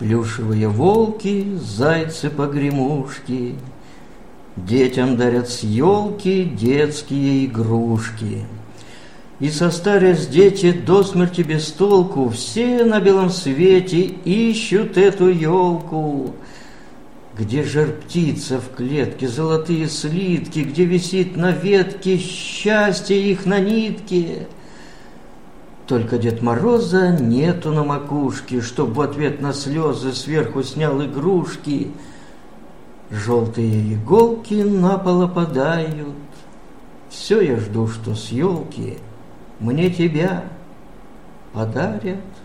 Плюшевые волки, зайцы-погремушки, детям дарят с елки детские игрушки. И состарясь дети до смерти без толку, все на белом свете ищут эту елку. Где жар-птица в клетке, золотые слитки, где висит на ветке счастье их на нитке. Только Дед Мороза нету на макушке, чтоб в ответ на слезы сверху снял игрушки. Желтые иголки на пол опадают. Все я жду, что с елки мне тебя подарят.